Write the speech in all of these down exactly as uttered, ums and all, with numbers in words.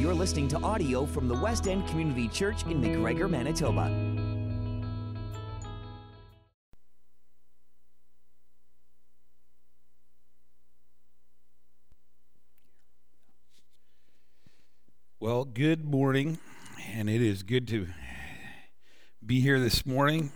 You're listening to audio from the West End Community Church in McGregor, Manitoba. Well, good morning, and it is good to be here this morning.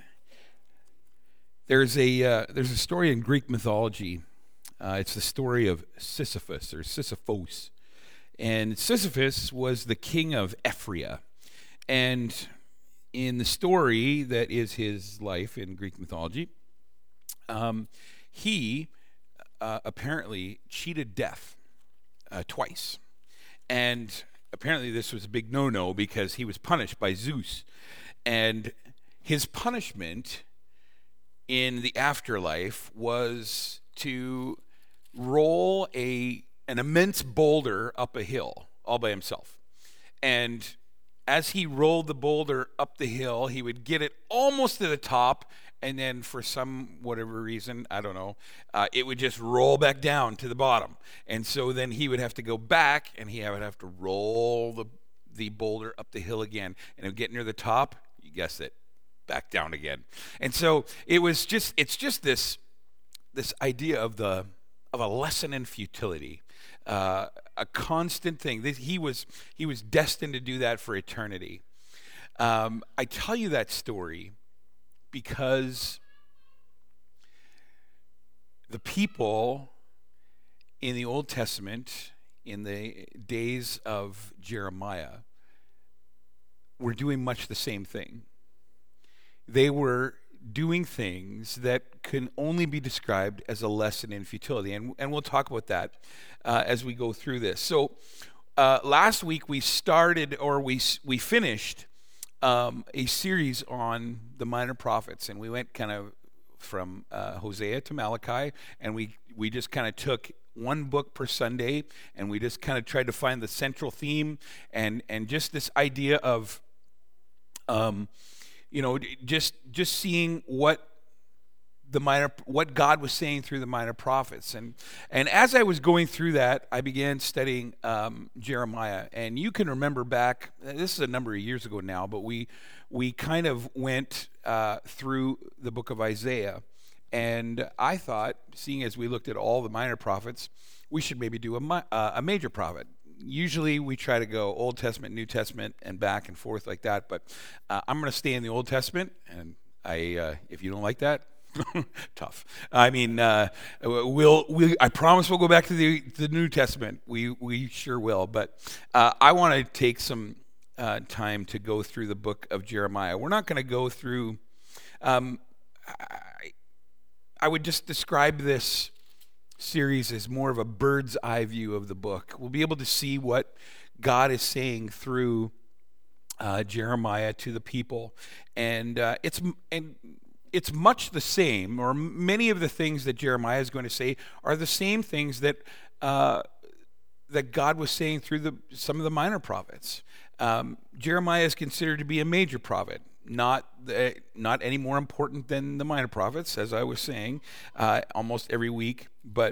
There's a uh, there's a story in Greek mythology. Uh, it's the story of Sisyphus or Sisyphos, and Sisyphus was the king of Ephria, and in the story that is his life in Greek mythology, um, he uh, apparently cheated death uh, twice. And apparently this was a big no-no because he was punished by Zeus. And his punishment in the afterlife was to roll a an immense boulder up a hill all by himself. And as he rolled the boulder up the hill, he would get it almost to the top, and then for some whatever reason, I don't know, uh, it would just roll back down to the bottom. And so then he would have to go back, and he would have to roll the the boulder up the hill again. And it would get near the top, you guessed it, back down again. And so it was just, it's just this this idea of the of a lesson in futility, uh, a constant thing. He was he was destined to do that for eternity. Um, I tell you that story because the people in the Old Testament, in the days of Jeremiah, were doing much the same thing. They were doing things that can only be described as a lesson in futility, and, and we'll talk about that uh, as we go through this. So uh, last week we started, or we we finished Um, a series on the minor prophets, and we went kind of from uh, Hosea to Malachi, and we we just kind of took one book per Sunday, and we just kind of tried to find the central theme, and and just this idea of, um, you know, just just seeing what the minor what God was saying through the minor prophets, and and as I was going through that, I began studying um, Jeremiah. And you can remember back, this is a number of years ago now, but we we kind of went uh, through the book of Isaiah, and I thought, seeing as we looked at all the minor prophets, we should maybe do a uh, a major prophet. Usually we try to go Old Testament, New Testament, and back and forth like that, but uh, I'm going to stay in the Old Testament, and I uh, if you don't like that. Tough. I mean, uh, we'll. We. I promise we'll go back to the the New Testament. We we sure will. But uh, I want to take some uh, time to go through the book of Jeremiah. We're not going to go through. Um, I, I would just describe this series as more of a bird's eye view of the book. We'll be able to see what God is saying through uh, Jeremiah to the people, and uh, it's and. It's much the same, or many of the things that Jeremiah is going to say are the same things that uh, that God was saying through the, some of the minor prophets. Um, Jeremiah is considered to be a major prophet, not the, not any more important than the minor prophets, as I was saying uh, almost every week. But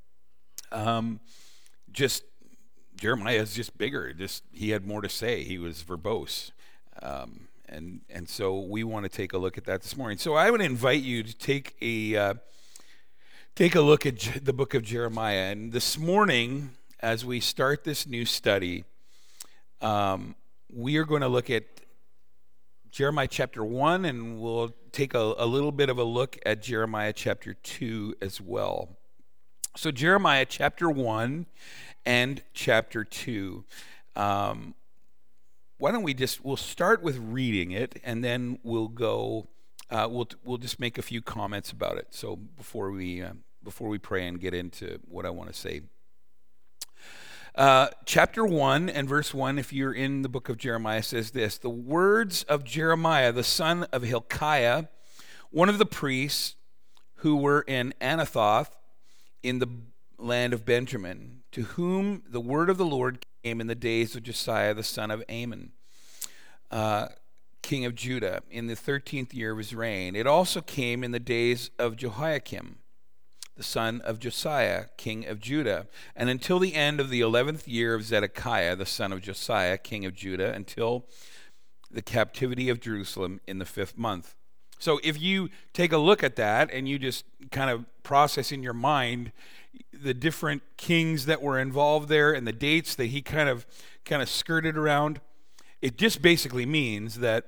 um, just Jeremiah is just bigger. Just he had more to say. He was verbose. Um, And and so we want to take a look at that this morning. So I would invite you to take a uh, take a look at J- the book of Jeremiah. And this morning, as we start this new study, um, we are going to look at Jeremiah chapter one, and we'll take a, a little bit of a look at Jeremiah chapter two as well. So Jeremiah chapter one and chapter two. Um, Why don't we just, we'll start with reading it, and then we'll go, uh, we'll we'll just make a few comments about it. So before we uh, before we pray and get into what I want to say. Uh, chapter one and verse one, if you're in the book of Jeremiah, says this: "The words of Jeremiah, the son of Hilkiah, one of the priests who were in Anathoth in the land of Benjamin, to whom the word of the Lord came in the days of Josiah the son of Amon, uh, king of Judah, in the thirteenth year of his reign. It also came in the days of Jehoiakim, the son of Josiah, king of Judah, and until the end of the eleventh year of Zedekiah, the son of Josiah, king of Judah, until the captivity of Jerusalem in the fifth month. So if you take a look at that and you just kind of process in your mind the different kings that were involved there and the dates that he kind of kind of skirted around, it just basically means that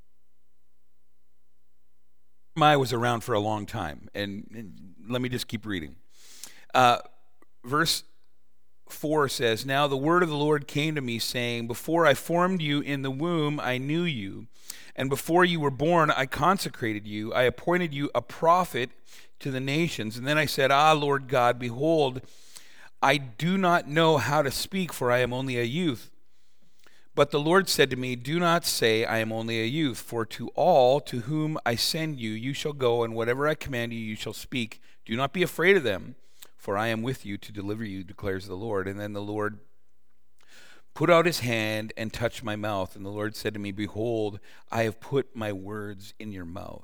Jeremiah was around for a long time. And, and let me just keep reading. Uh, verse four says, "Now the word of the Lord came to me, saying, Before I formed you in the womb, I knew you. And before you were born, I consecrated you. I appointed you a prophet to the nations. And then I said, Ah, Lord God, behold, I do not know how to speak, for I am only a youth. But the Lord said to me, Do not say, I am only a youth, for to all to whom I send you, you shall go, and whatever I command you, you shall speak. Do not be afraid of them, for I am with you to deliver you, declares the Lord. And then the Lord put out his hand and touched my mouth. And the Lord said to me, Behold, I have put my words in your mouth.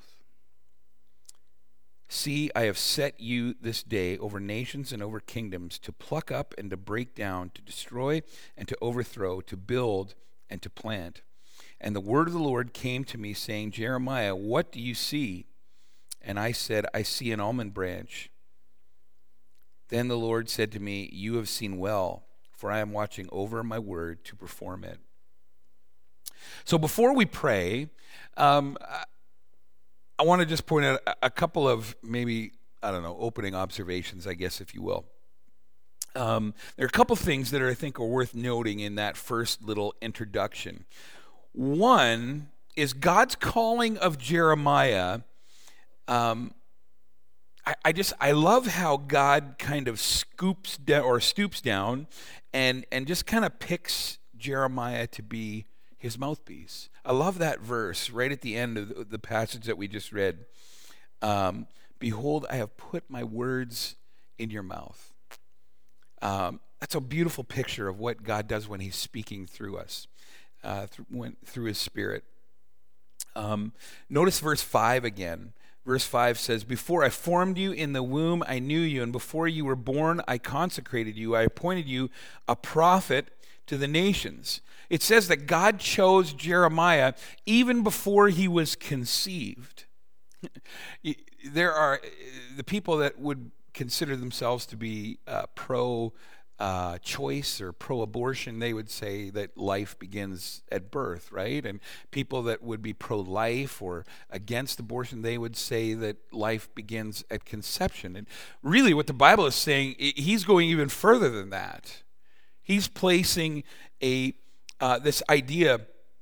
See, I have set you this day over nations and over kingdoms, to pluck up and to break down, to destroy and to overthrow, to build and to plant. And the word of the Lord came to me, saying, Jeremiah, what do you see? And I said, I see an almond branch. Then the Lord said to me, You have seen well, for I am watching over my word to perform it. So before we pray, um, I want to just point out a couple of maybe, I don't know, opening observations, I guess, if you will. Um, there are a couple things that are, I think, are worth noting in that first little introduction. One is God's calling of Jeremiah. Um, I, I just, I love how God kind of scoops down or stoops down and, and just kind of picks Jeremiah to be his mouthpiece. I love that verse right at the end of the passage that we just read. Um, Behold, I have put my words in your mouth. Um, that's a beautiful picture of what God does when he's speaking through us, uh, through, when, through his Spirit. Um, notice verse five again. Verse five says, Before I formed you in the womb, I knew you, and before you were born, I consecrated you. I appointed you a prophet to the nations. It says that God chose Jeremiah even before he was conceived. There are the people that would consider themselves to be uh, pro uh, choice or pro abortion. They would say that life begins at birth, right? And people that would be pro life or against abortion, they would say that life begins at conception. And really what the Bible is saying, he's going even further than that. He's placing a uh, this idea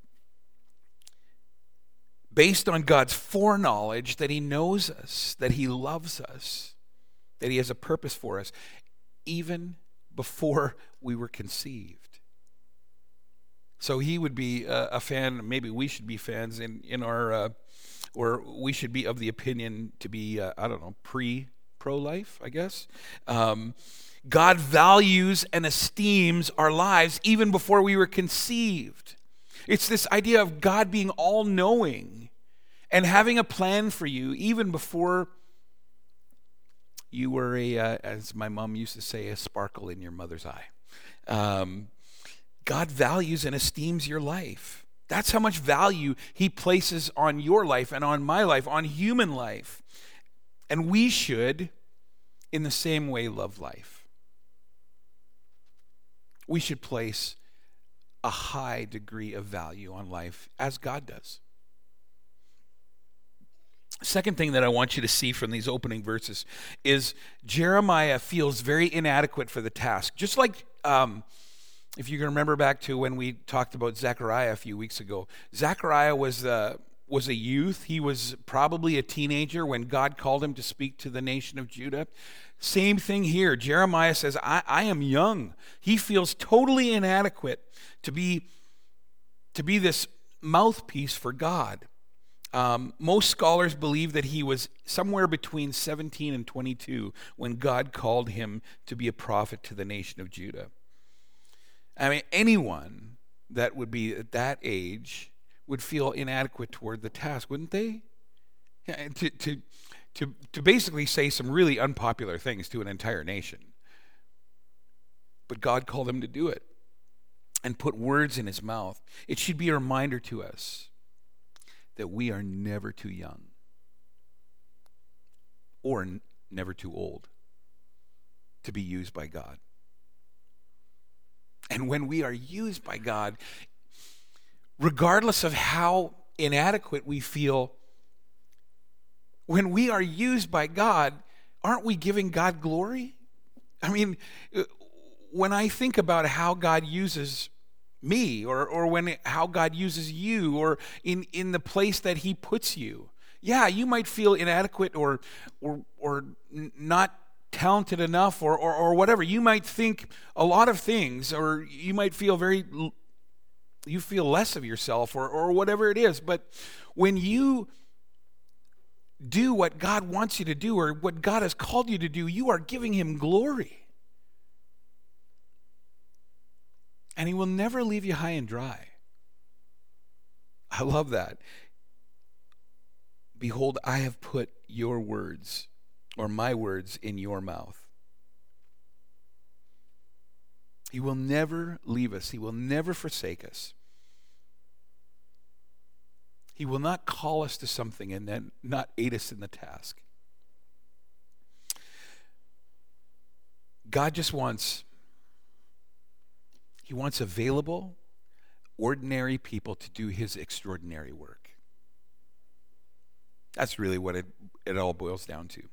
based on God's foreknowledge that he knows us, that he loves us, that he has a purpose for us, even before we were conceived. So he would be a, a fan, maybe we should be fans in, in our, uh, or we should be of the opinion to be, uh, I don't know, pre, pro-life, I guess. Um, God values and esteems our lives even before we were conceived. It's this idea of God being all-knowing and having a plan for you even before you were a, uh, as my mom used to say, a sparkle in your mother's eye. Um, God values and esteems your life. That's how much value he places on your life and on my life, on human life. And we should, in the same way, love life. We should place a high degree of value on life as God does. Second thing that I want you to see from these opening verses is Jeremiah feels very inadequate for the task. Just like, um, if you can remember back to when we talked about Zechariah a few weeks ago, Zechariah was uh, was a youth. He was probably a teenager when God called him to speak to the nation of Judah. Same thing here. Jeremiah says, I, I am young. He feels totally inadequate to be, to be this mouthpiece for God. Um, most scholars believe that he was somewhere between seventeen and twenty-two when God called him to be a prophet to the nation of Judah. I mean, anyone that would be at that age would feel inadequate toward the task, wouldn't they? Yeah, to, to, to, to basically say some really unpopular things to an entire nation. But God called him to do it and put words in his mouth. It should be a reminder to us that we are never too young or n- never too old to be used by God. And when we are used by God, regardless of how inadequate we feel, when we are used by God, aren't we giving God glory? I mean, when I think about how God uses me, or or when how God uses you, or in, in the place that he puts you, yeah, you might feel inadequate or or or not talented enough, or, or or whatever. You might think a lot of things, or you might feel very, you feel less of yourself, or or whatever it is. But when you do what God wants you to do, or what God has called you to do, you are giving him glory. And he will never leave you high and dry. I love that. Behold, I have put your words, or my words, in your mouth. He will never leave us. He will never forsake us. He will not call us to something and then not aid us in the task. God just wants He wants available, ordinary people to do his extraordinary work. That's really what it, it all boils down to.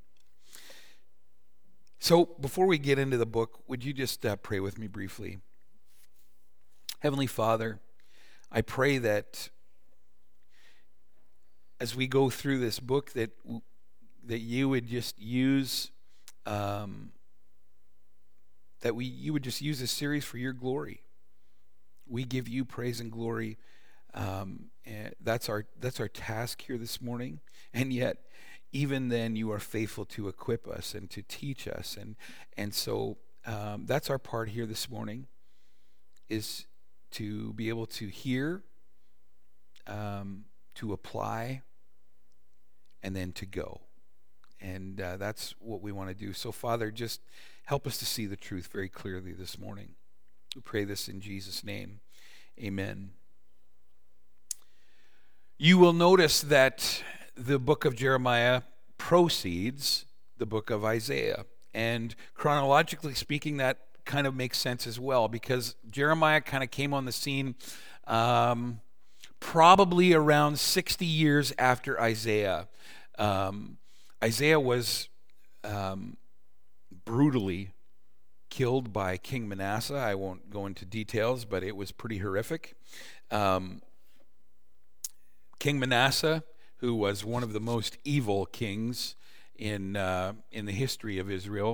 So before we get into the book, would you just uh, pray with me briefly? Heavenly Father, I pray that as we go through this book, that that you would just use um, that we you would just use this series for your glory. We give you praise and glory. Um, and that's our that's our task here this morning. And yet, even then, you are faithful to equip us and to teach us. And and so um, that's our part here this morning, is to be able to hear, um, to apply, and then to go. And uh, that's what we want to do. So, Father, just help us to see the truth very clearly this morning. We pray this in Jesus' name. Amen. You will notice that the book of Jeremiah precedes the book of Isaiah. And chronologically speaking, that kind of makes sense as well, because Jeremiah kind of came on the scene um, probably around sixty years after Isaiah. Um, Isaiah was um, brutally killed by King Manasseh. I won't go into details, but it was pretty horrific. Um, King Manasseh, who was one of the most evil kings in uh, in the history of Israel,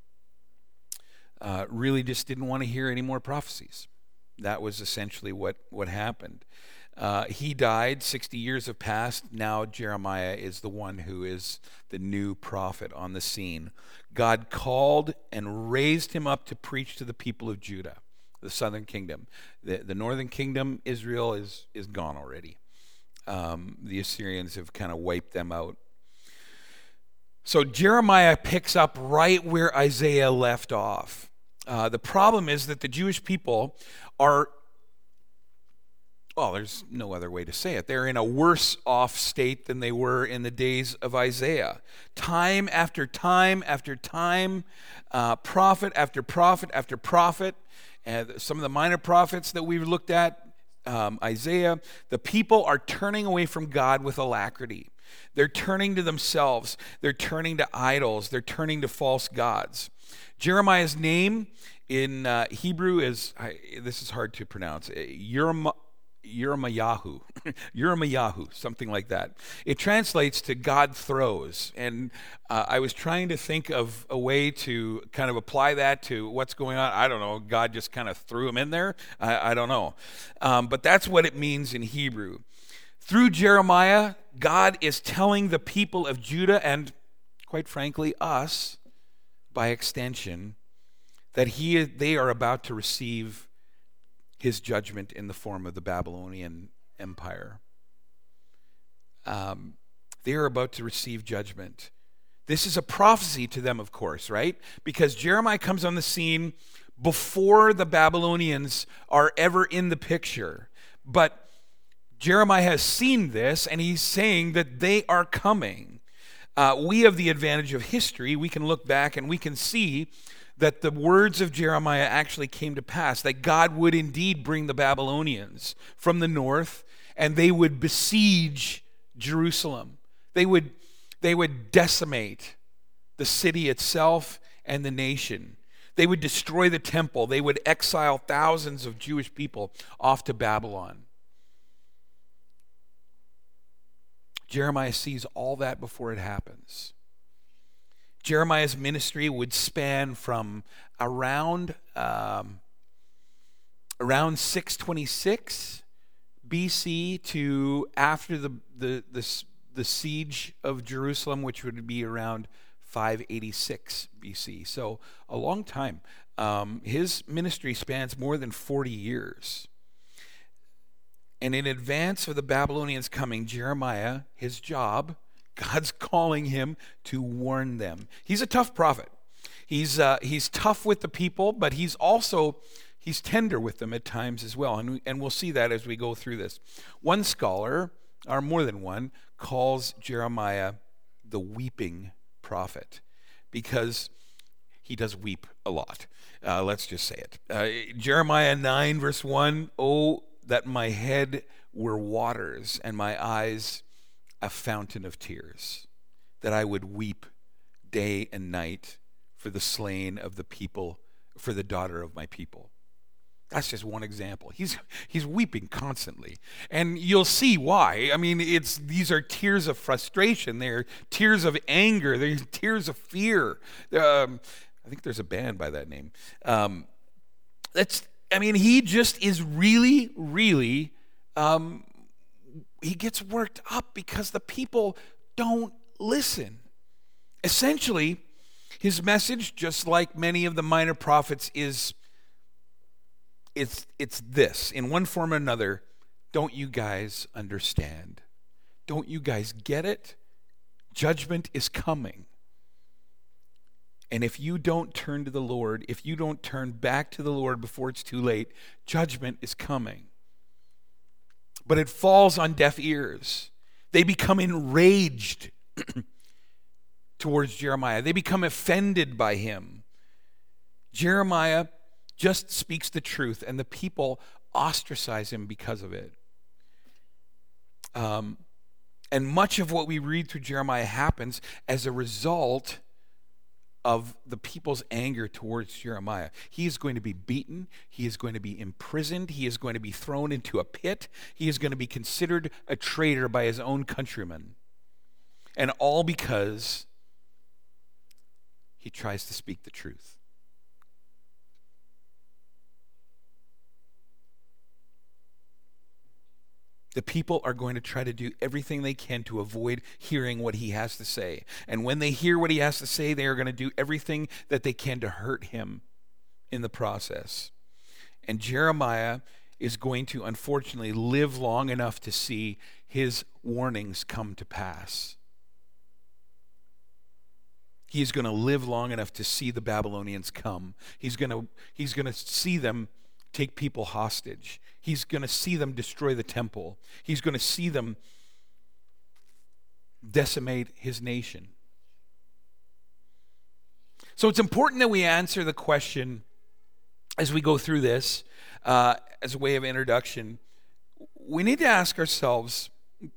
uh, really just didn't want to hear any more prophecies. That was essentially what, what happened. Uh, he died, sixty years have passed. Now Jeremiah is the one who is the new prophet on the scene. God called and raised him up to preach to the people of Judah, the southern kingdom. The, the northern kingdom, Israel, is, is gone already. Um, the Assyrians have kind of wiped them out. So Jeremiah picks up right where Isaiah left off. Uh, the problem is that the Jewish people are, well, there's no other way to say it. They're in a worse off state than they were in the days of Isaiah. Time after time after time, uh, prophet after prophet after prophet, and some of the minor prophets that we've looked at, um, Isaiah, the people are turning away from God with alacrity. They're turning to themselves. They're turning to idols. They're turning to false gods. Jeremiah's name in uh, Hebrew is, I, this is hard to pronounce, Yerma, Yermayahu, Yermayahu, something like that. It translates to God throws. And uh, I was trying to think of a way to kind of apply that to what's going on. I don't know. God just kind of threw him in there. I, I don't know. Um, but that's what it means in Hebrew. Through Jeremiah, God is telling the people of Judah, and quite frankly, us, by extension, that he they are about to receive his judgment in the form of the Babylonian Empire. Um, they are about to receive judgment This is a prophecy to them, of course, right? Because Jeremiah comes on the scene before the Babylonians are ever in the picture. But Jeremiah has seen this, and he's saying that they are coming. Uh, we have the advantage of history. We can look back and we can see that the words of Jeremiah actually came to pass, that God would indeed bring the Babylonians from the north, and they would besiege Jerusalem. They would, they would decimate the city itself and the nation. They would destroy the temple. They would exile thousands of Jewish people off to Babylon. Jeremiah sees all that before it happens. Jeremiah's ministry would span from around um, around six twenty-six B C to after the, the the the siege of Jerusalem, which would be around five eighty-six B C. So a long time. Um, his ministry spans more than forty years. And in advance of the Babylonians coming, Jeremiah, his job, God's calling him to warn them. He's a tough prophet. He's uh, he's tough with the people, but he's also he's tender with them at times as well. And we, and we'll see that as we go through this. One scholar, or more than one, calls Jeremiah the weeping prophet because he does weep a lot. Uh, let's just say it. Uh, Jeremiah nine verse one, "Oh, that my head were waters and my eyes a fountain of tears, that I would weep day and night for the slain of the people, for the daughter of my people." That's just one example. He's he's weeping constantly, and you'll see why. I mean, it's these are tears of frustration. They're tears of anger. They're tears of fear. Um, I think there's a band by that name. Um, that's. I mean, he just is really, really. Um, he gets worked up because the people don't listen. Essentially, his message, just like many of the minor prophets, is it's it's this. In one form or another, don't you guys understand? Don't you guys get it? Judgment is coming. And if you don't turn to the Lord, if you don't turn back to the Lord before it's too late, judgment is coming. But it falls on deaf ears. They become enraged towards Jeremiah. They become offended by him. Jeremiah just speaks the truth, and the people ostracize him because of it. Um, and much of what we read through Jeremiah happens as a result of the people's anger towards Jeremiah. He is going to be beaten. He is going to be imprisoned. He is going to be thrown into a pit. He is going to be considered a traitor by his own countrymen. And all because he tries to speak the truth. The people are going to try to do everything they can to avoid hearing what he has to say. And when they hear what he has to say, they are going to do everything that they can to hurt him in the process. And Jeremiah is going to, unfortunately, live long enough to see his warnings come to pass. He is going to live long enough to see the Babylonians come. He's going to, he's going to see them take people hostage. He's going to see them destroy the temple. He's going to see them decimate his nation. So it's important that we answer the question as we go through this, uh, as a way of introduction. We need to ask ourselves,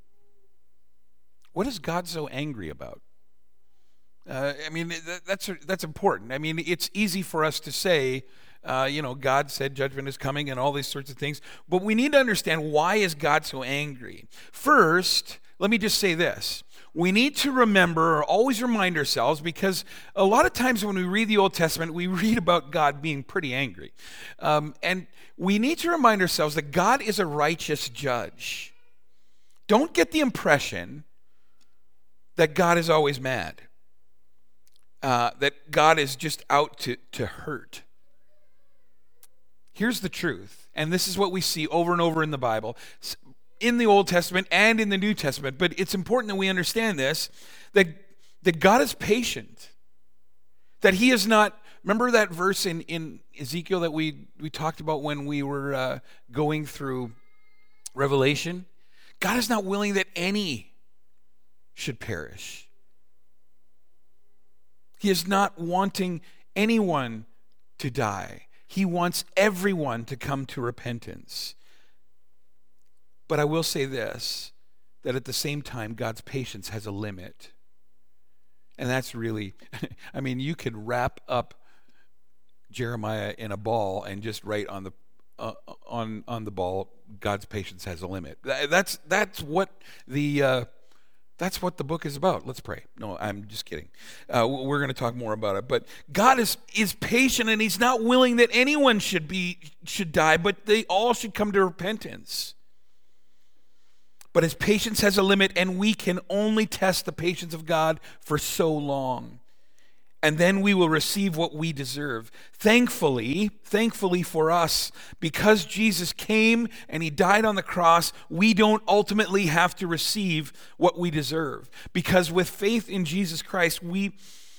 what is God so angry about? Uh, I mean, that, that's that's important. I mean, it's easy for us to say, Uh, you know, God said judgment is coming and all these sorts of things. But we need to understand, why is God so angry? First, let me just say this. We need to remember, or always remind ourselves, because a lot of times when we read the Old Testament, we read about God being pretty angry. Um, and we need to remind ourselves that God is a righteous judge. Don't get the impression that God is always mad, uh, that God is just out to, to hurt. Here's the truth, and this is what we see over and over in the Bible, in the Old Testament and in the New Testament, but it's important that we understand this, that that God is patient, that he is not, remember that verse in, in Ezekiel that we, we talked about when we were uh, going through Revelation? God is not willing that any should perish. He is not wanting anyone to die. He wants everyone to come to repentance. But I will say this, that at the same time, God's patience has a limit. And that's really, I mean, you could wrap up Jeremiah in a ball and just write on the uh, on on the ball, God's patience has a limit. That's that's what the uh, that's what the book is about. Let's pray. No, I'm just kidding. Uh, we're going to talk more about it. But God is is patient, and he's not willing that anyone should be should die, but they all should come to repentance. But his patience has a limit, and we can only test the patience of God for so long. And then we will receive what we deserve. Thankfully, thankfully for us, because Jesus came and he died on the cross, we don't ultimately have to receive what we deserve. Because with faith in Jesus Christ, we,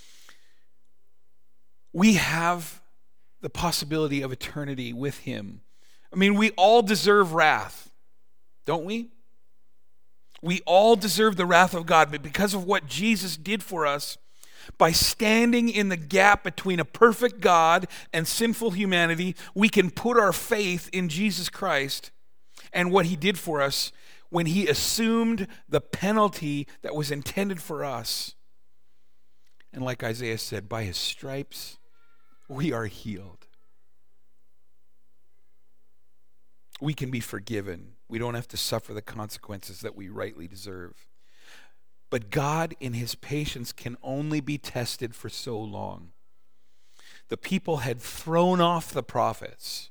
we have the possibility of eternity with him. I mean, we all deserve wrath, don't we? We all deserve the wrath of God, but because of what Jesus did for us, by standing in the gap between a perfect God and sinful humanity, we can put our faith in Jesus Christ and what he did for us when he assumed the penalty that was intended for us. And like Isaiah said, by his stripes, we are healed. We can be forgiven. We don't have to suffer the consequences that we rightly deserve. But God, in his patience, can only be tested for so long. The people had thrown off the prophets.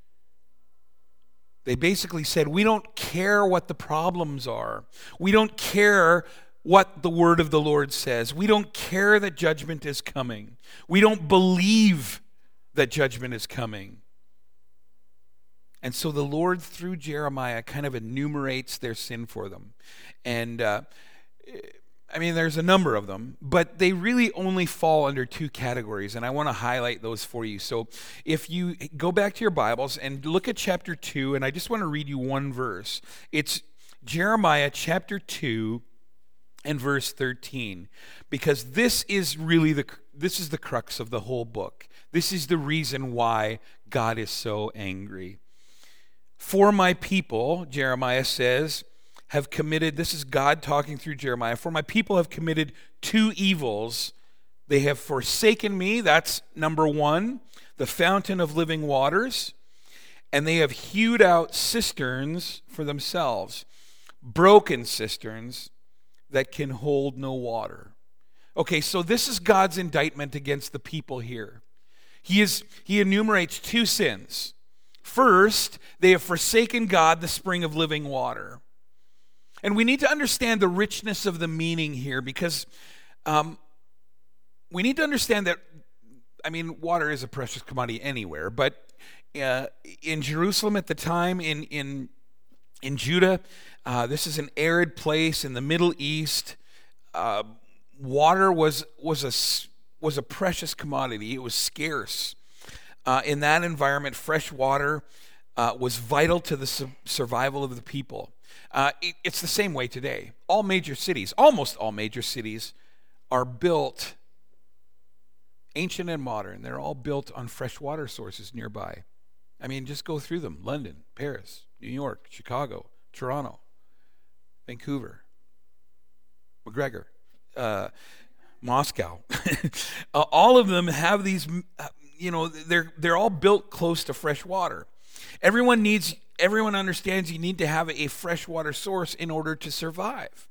They basically said, we don't care what the problems are. We don't care what the word of the Lord says. We don't care that judgment is coming. We don't believe that judgment is coming. And so the Lord, through Jeremiah, kind of enumerates their sin for them. And uh, I mean, there's a number of them, but they really only fall under two categories, and I want to highlight those for you. So if you go back to your Bibles and look at chapter two, and I just want to read you one verse. It's Jeremiah chapter two and verse thirteen, because this is really the this is the crux of the whole book. This is the reason why God is so angry. For my people, Jeremiah says, have committed, this is God talking through Jeremiah, for my people have committed two evils. They have forsaken me, that's number one, the fountain of living waters, and they have hewed out cisterns for themselves, broken cisterns that can hold no water. Okay, so this is God's indictment against the people here. He is he enumerates two sins. First, they have forsaken God, the spring of living water. And we need to understand the richness of the meaning here, because um, we need to understand that, I mean, water is a precious commodity anywhere, but uh, in Jerusalem at the time, in in in Judah, uh, this is an arid place in the Middle East. Uh, water was was a was a precious commodity. It was scarce. Uh, in that environment, fresh water uh, was vital to the su- survival of the people. Uh, it, it's the same way today. All major cities, almost all major cities, are built, ancient and modern, they're all built on fresh water sources nearby. I mean, just go through them. London, Paris, New York, Chicago, Toronto, Vancouver, McGregor, uh, Moscow. uh, all of them have these... Uh, You know, they're they're all built close to fresh water. Everyone needs, everyone understands you need to have a fresh water source in order to survive.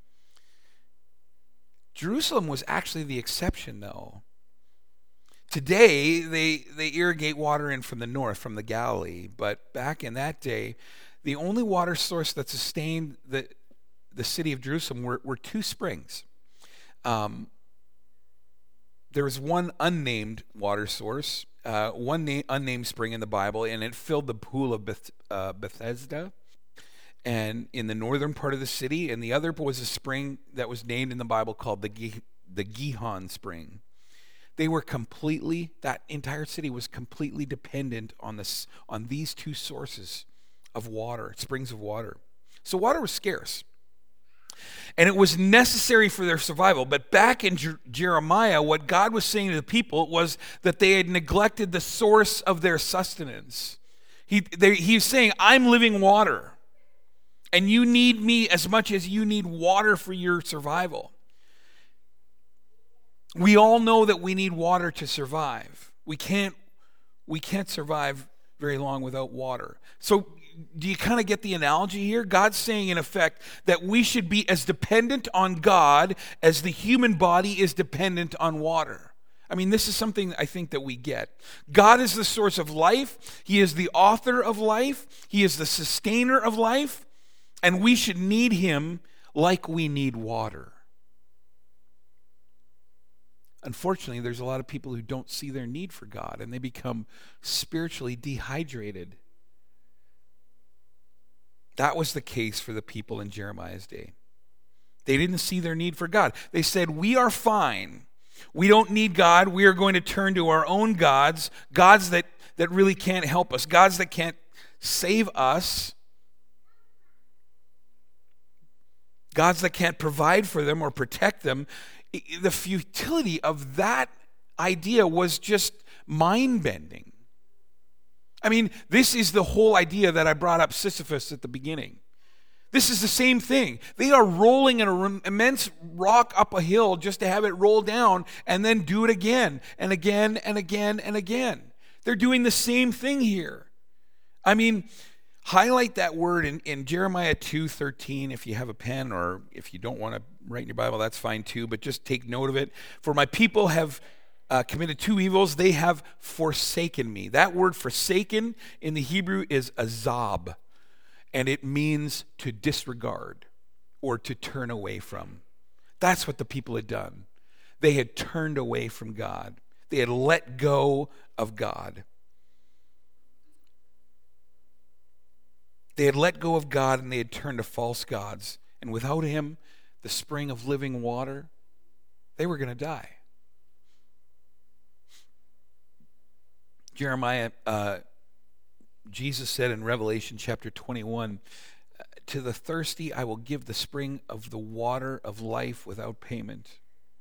Jerusalem was actually the exception, though. Today, they they irrigate water in from the north, from the Galilee, but back in that day, the only water source that sustained the the city of Jerusalem were, were two springs. Um, There was one unnamed water source, uh, one na- unnamed spring in the Bible, and it filled the pool of Beth- uh, Bethesda, and in the northern part of the city. And the other was a spring that was named in the Bible called the Ge- the Gihon spring. They were completely, that entire city was completely dependent on this, on these two sources of water, springs of water. So water was scarce. And it was necessary for their survival. But back in Jer- Jeremiah, what God was saying to the people was that they had neglected the source of their sustenance. He, they, he's saying, I'm living water. And you need me as much as you need water for your survival. We all know that we need water to survive. We can't, we can't survive very long without water. So do you kind of get the analogy here? God's saying, in effect, that we should be as dependent on God as the human body is dependent on water. I mean, this is something I think that we get. God is the source of life. He is the author of life. He is the sustainer of life. And we should need him like we need water. Unfortunately, there's a lot of people who don't see their need for God, and they become spiritually dehydrated. That was the case for the people in Jeremiah's day. They didn't see their need for God. They said, we are fine. We don't need God. We are going to turn to our own gods, gods that, that really can't help us, gods that can't save us, gods that can't provide for them or protect them. The futility of that idea was just mind-bending. I mean, this is the whole idea that I brought up Sisyphus at the beginning. This is the same thing. They are rolling an immense rock up a hill just to have it roll down and then do it again and again and again and again. They're doing the same thing here. I mean, highlight that word in, in Jeremiah two thirteen if you have a pen, or if you don't want to write in your Bible, that's fine too, but just take note of it. For my people have uh, committed two evils. They have forsaken me. That word forsaken in the Hebrew is azab, and it means to disregard or to turn away from. That's what the people had done. They had turned away from God. They had let go of God. They had let go of God, and they had turned to false gods. And without him, the spring of living water, they were going to die. Jeremiah, uh, Jesus said in Revelation chapter twenty-one, to the thirsty I will give the spring of the water of life without payment.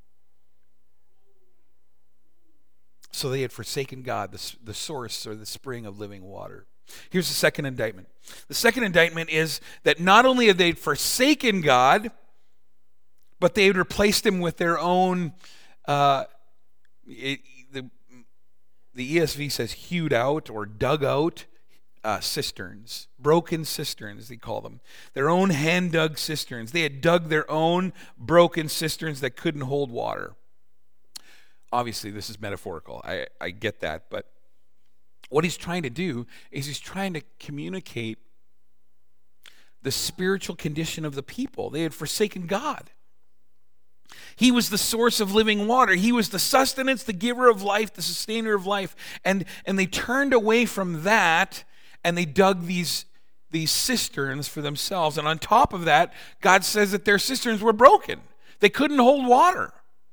So they had forsaken God, the, the source or the spring of living water. Here's the second indictment. The second indictment is that not only had they forsaken God, but they had replaced him with their own, uh, it, the, the E S V says hewed out or dug out uh, cisterns, broken cisterns they call them. Their own hand-dug cisterns. They had dug their own broken cisterns that couldn't hold water. Obviously, this is metaphorical. I, I get that, but what he's trying to do is he's trying to communicate the spiritual condition of the people. They had forsaken God. He was the source of living water. He was the sustenance, the giver of life, the sustainer of life. And, and they turned away from that, and they dug these, these cisterns for themselves. And on top of that, God says that their cisterns were broken. They couldn't hold water.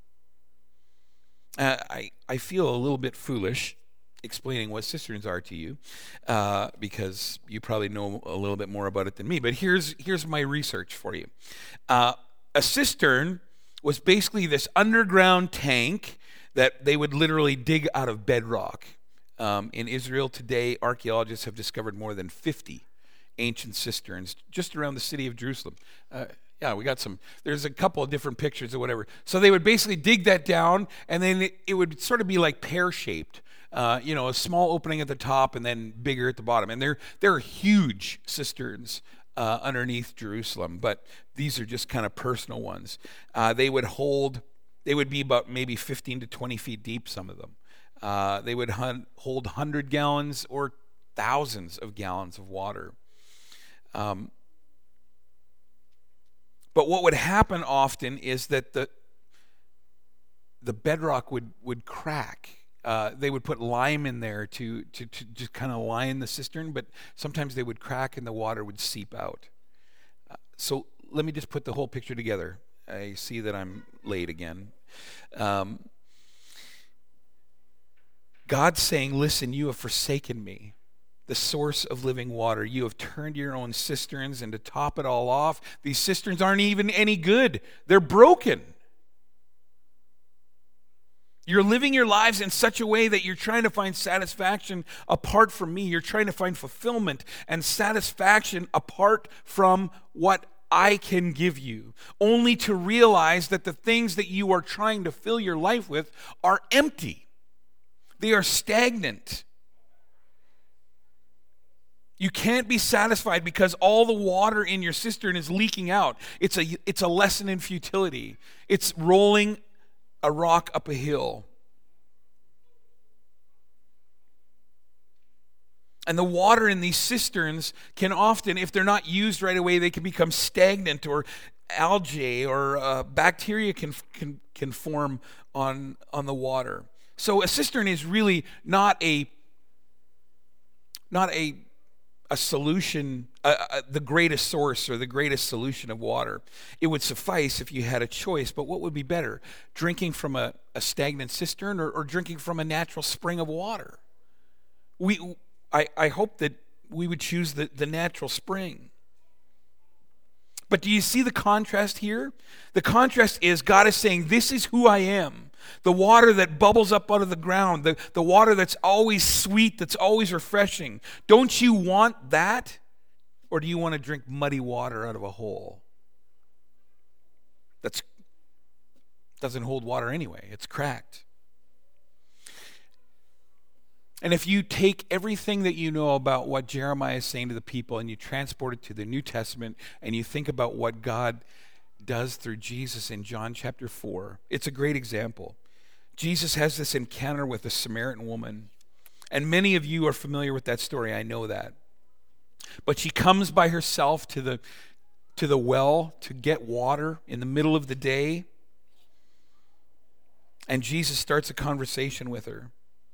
Uh, I, I feel a little bit foolish explaining what cisterns are to you, uh, because you probably know a little bit more about it than me. But here's here's my research for you. Uh, a cistern was basically this underground tank that they would literally dig out of bedrock. Um, in Israel today, archaeologists have discovered more than fifty ancient cisterns just around the city of Jerusalem. Uh, yeah, we got some, there's a couple of different pictures or whatever. So they would basically dig that down, and then it, it would sort of be like pear-shaped. Uh, you know, a small opening at the top and then bigger at the bottom. And they're, they're huge cisterns uh, underneath Jerusalem, but these are just kind of personal ones. Uh, they would hold, they would be about maybe fifteen to twenty feet deep, some of them. Uh, they would hun- hold one hundred gallons or thousands of gallons of water. Um, but what would happen often is that the, the bedrock would, would crack. Uh, they would put lime in there to, to, to just kind of line the cistern, but sometimes they would crack and the water would seep out. Uh, so let me just put the whole picture together. I see that I'm late again. Um, God's saying, listen, you have forsaken me, the source of living water. You have turned your own cisterns, and to top it all off, these cisterns aren't even any good. They're broken. You're living your lives in such a way that you're trying to find satisfaction apart from me. You're trying to find fulfillment and satisfaction apart from what I can give you, only to realize that the things that you are trying to fill your life with are empty. They are stagnant. You can't be satisfied because all the water in your cistern is leaking out. It's a, it's a lesson in futility. It's rolling a rock up a hill. And the water in these cisterns can often, if they're not used right away, they can become stagnant, or algae or uh, bacteria can, can can form on on the water. So a cistern is really not a not a a solution, uh, uh, the greatest source or the greatest solution of water. It would suffice if you had a choice, but what would be better? Drinking from a, a stagnant cistern or, or drinking from a natural spring of water? We, I, I hope that we would choose the, the natural spring. But do you see the contrast here? The contrast is God is saying, this is who I am. The water that bubbles up out of the ground, the, the water that's always sweet, that's always refreshing. Don't you want that? Or do you want to drink muddy water out of a hole? That doesn't hold water anyway. It's cracked. And if you take everything that you know about what Jeremiah is saying to the people and you transport it to the New Testament and you think about what God does through Jesus in John chapter four, it's a great example. Jesus has this encounter with a Samaritan woman, and many of you are familiar with that story. I know that. But she comes by herself to the to the well to get water in the middle of the day, and Jesus starts a conversation with her.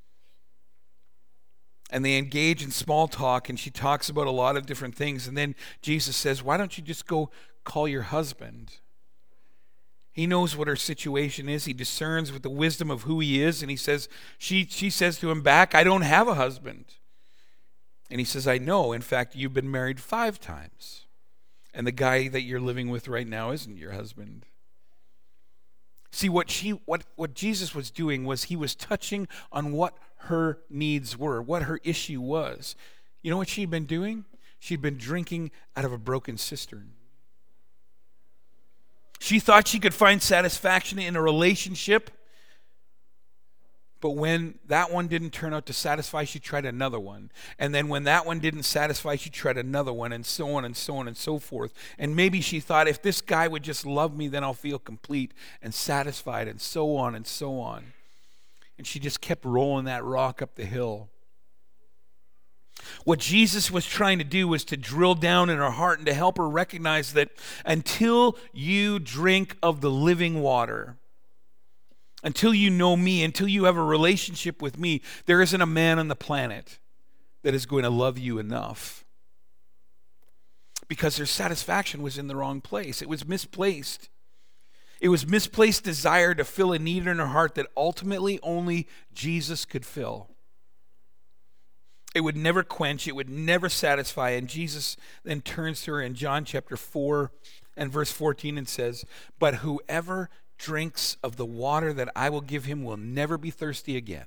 And they engage in small talk, and she talks about a lot of different things. And then Jesus says, why don't you just go call your husband? He knows what her situation is. He discerns with the wisdom of who he is. And he says, she, she says to him back, I don't have a husband. And he says, I know. In fact, you've been married five times. And the guy that you're living with right now isn't your husband. See, what she, what, what Jesus was doing was he was touching on what her needs were, what her issue was. You know what she'd been doing? She'd been drinking out of a broken cistern. She thought she could find satisfaction in a relationship, but when that one didn't turn out to satisfy, she tried another one. And then when that one didn't satisfy, she tried another one, and so on and so on and so forth. And maybe she thought, if this guy would just love me, then I'll feel complete and satisfied, and so on and so on. And she just kept rolling that rock up the hill. What Jesus was trying to do was to drill down in her heart and to help her recognize that until you drink of the living water, until you know me, until you have a relationship with me, there isn't a man on the planet that is going to love you enough. Because her satisfaction was in the wrong place. It was misplaced. It was misplaced desire to fill a need in her heart that ultimately only Jesus could fill. It would never quench. It would never satisfy. And Jesus then turns to her in John chapter four and verse fourteen and says, but whoever drinks of the water that I will give him will never be thirsty again.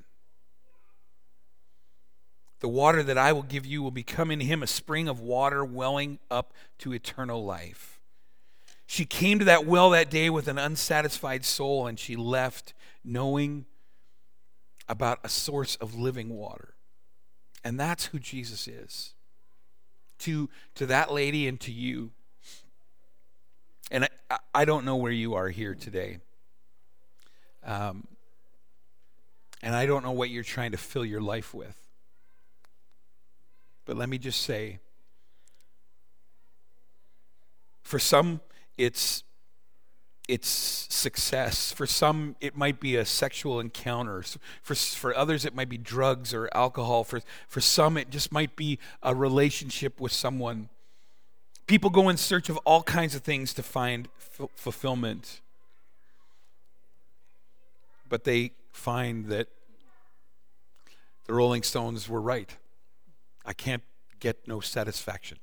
The water that I will give you will become in him a spring of water welling up to eternal life. She came to that well that day with an unsatisfied soul, and she left knowing about a source of living water. And that's who Jesus is to, to that lady and to you. And I, I don't know where you are here today. Um, and I don't know what you're trying to fill your life with. But let me just say, for some, it's it's success. For some, it might be a sexual encounter. For for others, it might be drugs or alcohol. For for some, it just might be a relationship with someone. People go in search of all kinds of things to find f- fulfillment. but they find that the Rolling Stones were right. I can't get no satisfaction.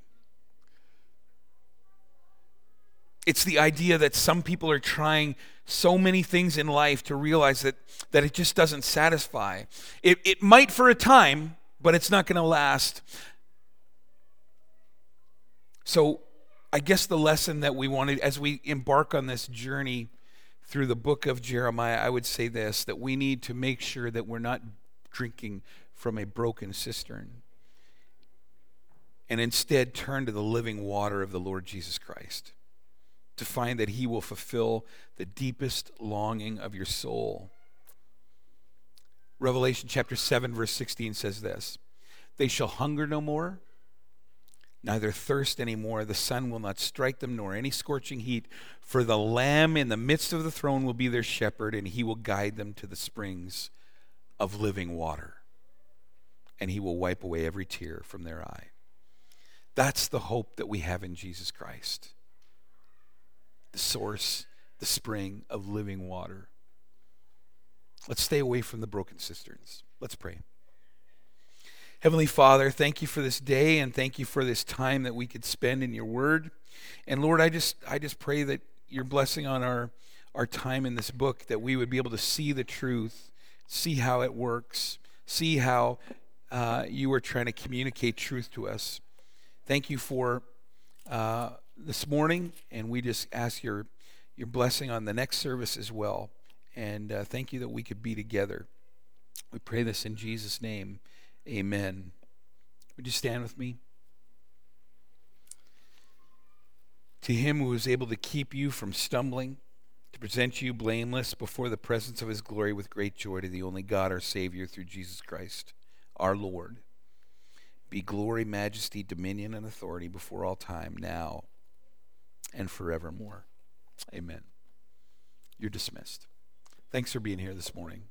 It's the idea that some people are trying so many things in life to realize that, that it just doesn't satisfy. It, it might for a time, but it's not going to last. So I guess the lesson that we wanted as we embark on this journey through the book of Jeremiah, I would say this, that we need to make sure that we're not drinking from a broken cistern and instead turn to the living water of the Lord Jesus Christ to find that he will fulfill the deepest longing of your soul. Revelation chapter seven verse sixteen says this, they shall hunger no more, neither thirst any more. The sun will not strike them, nor any scorching heat. For the Lamb in the midst of the throne will be their shepherd, and he will guide them to the springs of living water. And he will wipe away every tear from their eye. That's the hope that we have in Jesus Christ. The source, the spring of living water. Let's stay away from the broken cisterns. Let's pray. Heavenly Father, thank you for this day and thank you for this time that we could spend in your word. And Lord, I just I just pray that your blessing on our, our time in this book, that we would be able to see the truth, see how it works, see how uh, you are trying to communicate truth to us. Thank you for uh, this morning, and we just ask your, your blessing on the next service as well. And uh, thank you that we could be together. We pray this in Jesus' name. Amen. Would you stand with me? To him who is able to keep you from stumbling, to present you blameless before the presence of his glory with great joy, to the only God, our Savior, through Jesus Christ, our Lord, be glory, majesty, dominion, and authority before all time, now and forevermore. Amen. You're dismissed. Thanks for being here this morning.